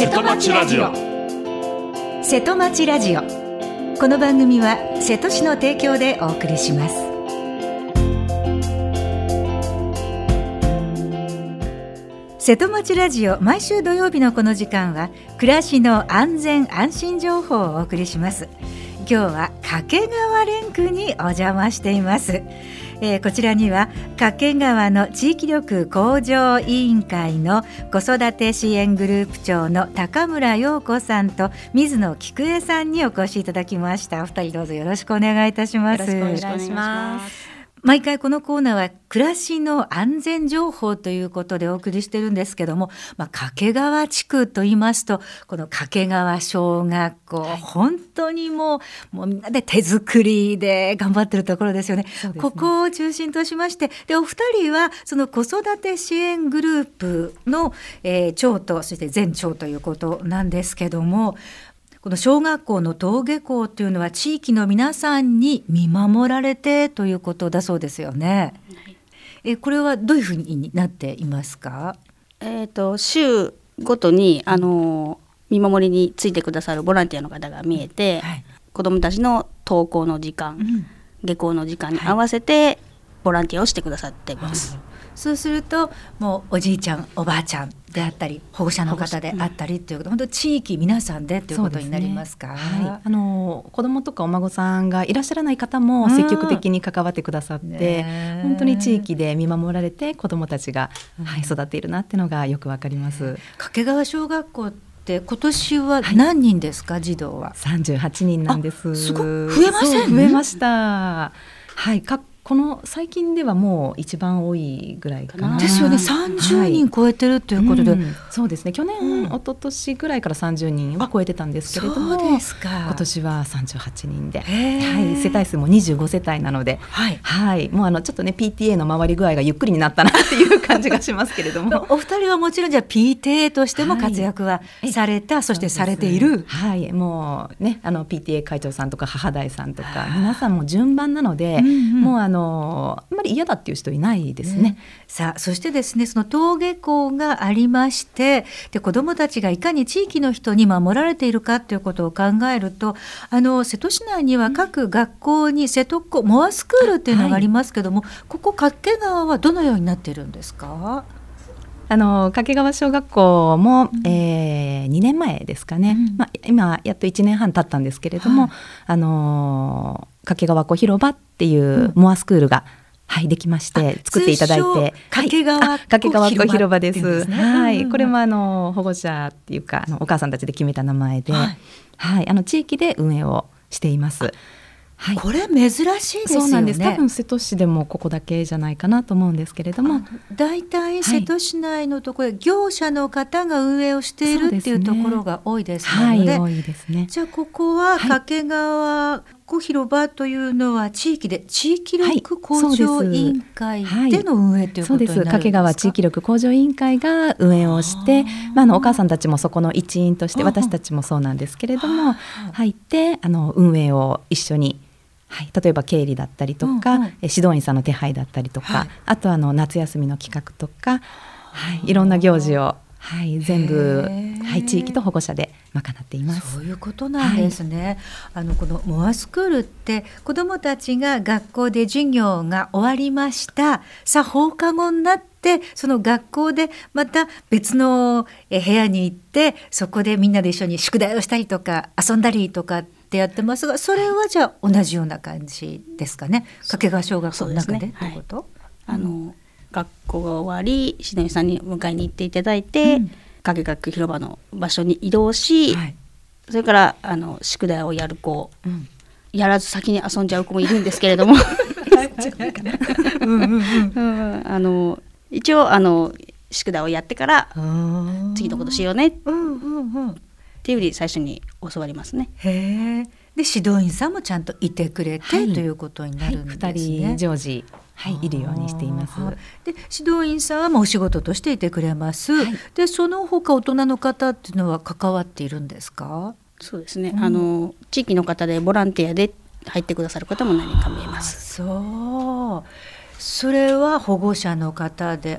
瀬戸町ラジオ。 瀬戸町ラジオ。この番組は瀬戸市の提供でお送りします。瀬戸町ラジオ、毎週土曜日のこの時間は暮らしの安全安心情報をお送りします。今日は掛川連区にお邪魔しています。こちらには掛川の地域力向上委員会の子育て支援グループ長の高村陽子さんと水野菊江さんにお越しいただきました。お二人どうぞよろしくお願いいたします。 よろしくお願いします。 毎回このコーナーは暮らしの安全情報ということでお送りしてるんですけども、掛川地区と言いますとこの掛川小学校、本当にもうみんなで手作りで頑張ってるところですよね。ここを中心としまして、でお二人はその子育て支援グループの、長とそして前長ということなんですけども、この小学校の登下校というのは地域の皆さんに見守られてということだそうですよね。これはどういうふうになっていますか？ 週ごとに見守りについてくださるボランティアの方が見えて、子どもたちの登校の時間、下校の時間に合わせてボランティアをしてくださっています。 そうするともうおじいちゃんおばあちゃんであったり保護者の方であったりということ、本当地域皆さんでということになりますか？ 子どもとかお孫さんがいらっしゃらない方も積極的に関わってくださって、本当に地域で見守られて子どもたちが、育っているなっていうのがよくわかります。 掛川小学校って今年は何人ですか？児童は 38人なんです。 すごい増えません？ 増えました。この最近ではもう一番多いぐらいかな。 ですよね。30人超えてるということで、 そうですね。去年、一昨年ぐらいから30人は超えてたんですけれども、 そうですか。 今年は38人で、世帯数も25世帯なので、もうちょっとね PTA の回り具合がゆっくりになったなっていう感じがしますけれどもお二人はもちろんじゃあ PTA としても活躍はされた、そしてされている。 もうねPTA 会長さんとか母代さんとか皆さんも順番なので、もうあんまり嫌だっていう人いないですね。 さあそしてですね、その登下校がありまして、で子どもたちがいかに地域の人に守られているかということを考えると、瀬戸市内には各学校に瀬戸っ子モアスクールっていうのがありますけども、ここ掛川はどのようになっているんですか？ 掛川小学校も、2年前ですかね、今やっと1年半経ったんですけれども、掛川小広場っていうモアスクールが、できまして作っていただいて、 掛川小広場です。これも保護者っていうかお母さんたちで決めた名前で、地域で運営をしています。 これ珍しいですよね。 そうなんです。多分瀬戸市でもここだけじゃないかなと思うんですけれども、 だいたい瀬戸市内のところで業者の方が運営をしているっていうところが多いですので、 多いですね。 じゃあここは掛川小広場というのは地域力向上委員会での運営ということになるんですか？そうです。 掛川地域力向上委員会が運営をして、お母さんたちもそこの一員として、私たちもそうなんですけれども入って運営を一緒に、例えば経理だったりとか、指導員さんの手配だったりとか、あと夏休みの企画とか、いろんな行事を、全部、地域と保護者で賄っています。 そういうことなんですね。このモアスクールって子どもたちが学校で授業が終わりました、さあ放課後になってその学校でまた別の部屋に行って、そこでみんなで一緒に宿題をしたりとか遊んだりとかってやってますが、それはじゃあ同じような感じですかね？掛川小学校の中でってこと？ 学校が終わり指導員さんに迎えに行っていただいて、掛川広場の場所に移動し、それから宿題をやる子、やらず先に遊んじゃう子もいるんですけれども一応宿題をやってから次のことしようねっていうふうに最初に教わりますね。 で指導員さんもちゃんといてくれて、ということになるんですね。 2人常時いるようにしています。 で指導員さんはお仕事としていてくれます、でその他大人の方っていうのは関わっているんですか？ そうですね、地域の方でボランティアで入ってくださる方も何人か見えます。 それは保護者の方であっ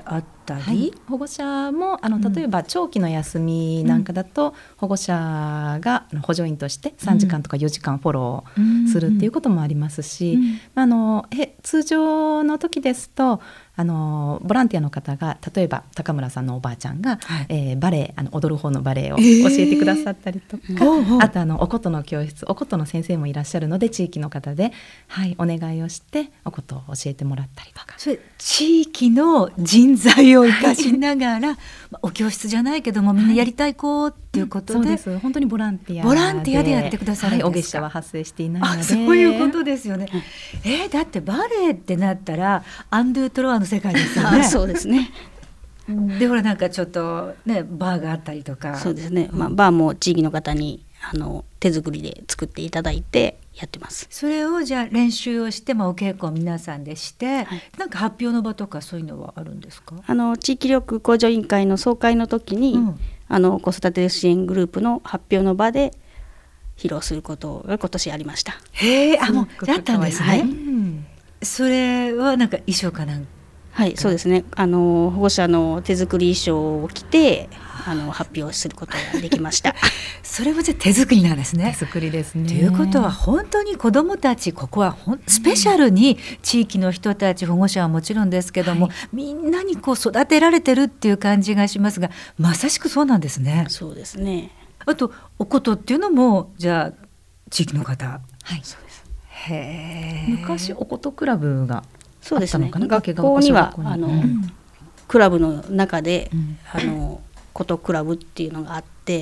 たり、 はい、保護者も例えば長期の休みなんかだと、保護者が補助員として3時間とか4時間フォローするっていうこともありますし、通常の時ですとボランティアの方が例えば高村さんのおばあちゃんが、バレエ踊る方のバレエを教えてくださったりとか、あとお琴の教室、お琴の先生もいらっしゃるので地域の方で、お願いをしてお琴を教えてもらったりとか、 それ地域の人材を生かしながら、お教室じゃないけどもみんなやりたい子っていうことで、 そうです、本当にボランティアでやってくださるんですか。 お月謝は発生していないので。 そういうことですよね。だってバレエってなったらアンドゥトロワの世界ですよね。 そうですね。 でほらなんかちょっとねバーがあったりとか。 そうですね、バーも地域の方に手作りで作っていただいてやってます。 それをじゃあ練習をして、お稽古を皆さんでして、なんか発表の場とかそういうのはあるんですか。 地域力向上委員会の総会の時に、子育て支援グループの発表の場で披露することが今年ありました。 もうやったんですね。それはなんか衣装かなんか。 はい、そうですね。保護者の手作り衣装を着て発表することができました。 それはじゃあ手作りなんですね。 手作りですね。 ということは本当に子どもたち、ここはスペシャルに地域の人たち、保護者はもちろんですけども、みんなに育てられてるっていう感じがしますが、まさしくそうなんですね。 そうですね。 あとお琴っていうのもじゃあ地域の方。 はい、そうです。 昔お琴クラブがそうですね。学校にはクラブの中で琴クラブっていうのがあって、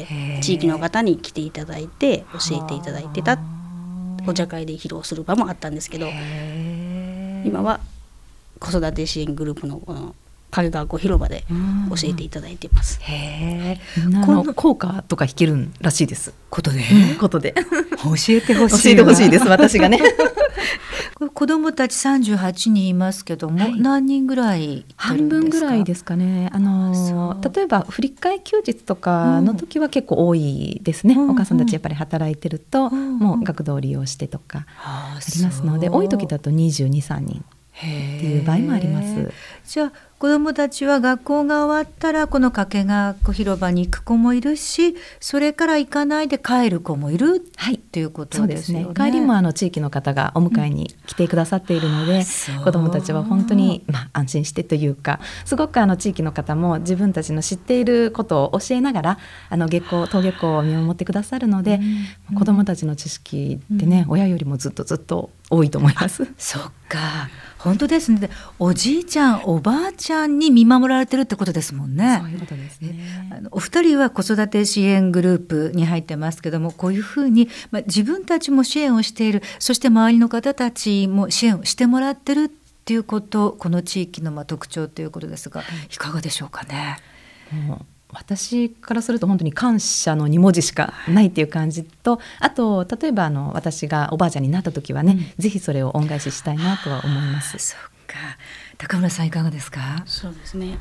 地域の方に来ていただいて教えていただいてたお茶会で披露する場もあったんですけど、今は子育て支援グループのこの影川湖広場で教えていただいています。 効果とか弾けるらしいです。 琴で教えてほしいです私がね。 子どもたち38人いますけども、何人ぐらい半分ぐらいですかね。例えば振り替え休日とかの時は結構多いですね。お母さんたちやっぱり働いてると、もう学童を利用してとかありますので、多い時だと22、23人っていう場合もあります。 じゃあ子どもたちは学校が終わったらこの掛川湖広場に行く子もいるし、それから行かないで帰る子もいるっていうことですよね。 帰りも地域の方がお迎えに来てくださっているので、子どもたちは本当に、安心してというか、すごく地域の方も自分たちの知っていることを教えながら登下校を見守ってくださるので、子どもたちの知識ってね、親よりもずっと多いと思います。 そっか、本当ですね。おじいちゃんおばあちゃんに見守られてるってことですもんね。 そういうことですね。 お二人は子育て支援グループに入ってますけども、こういうふうに、自分たちも支援をしている、そして周りの方たちも支援をしてもらってるっていうこと、この地域の特徴ということですが、いかがでしょうかね。 私からすると本当に感謝の2文字しかないっていう感じと、あと例えば私がおばあちゃんになった時はね、ぜひそれを恩返ししたいなとは思います。 そっか。高村さんいかがですか。 そうですね、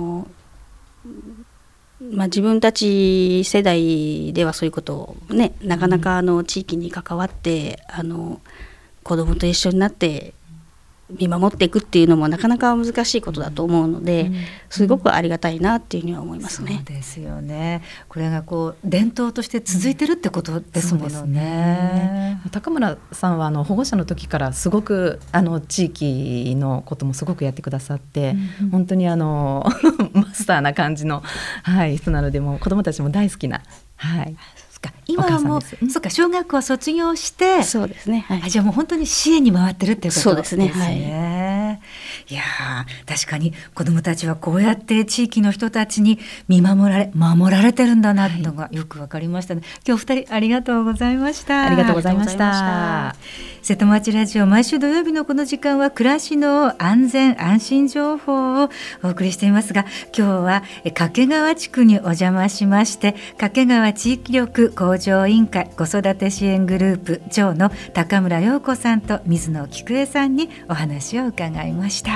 自分たち世代ではそういうことをね、なかなか地域に関わって子どもと一緒になって見守っていくっていうのもなかなか難しいことだと思うので、すごくありがたいなっていうふうには思いますね。 そうですよね。これが伝統として続いてるってことですものね。 高村さんは保護者の時からすごく地域のこともすごくやってくださって、本当にマスターな感じの、人なので、もう子どもたちも大好きな、 今はもうそうか、小学校卒業して、 そうですね、 じゃあもう本当に支援に回ってるっていうことですね。 そうですね、 いや確かに子どもたちはこうやって地域の人たちに守られてるんだなっていうのがよく分かりましたね。今日2人ありがとうございました。 ありがとうございました。 瀬戸町ラジオ、毎週土曜日のこの時間は暮らしの安全安心情報をお送りしていますが、今日は掛川地区にお邪魔しまして、掛川地域力向上委員会子育て支援グループ長の高村陽子さんと水野菊江さんにお話を伺いました。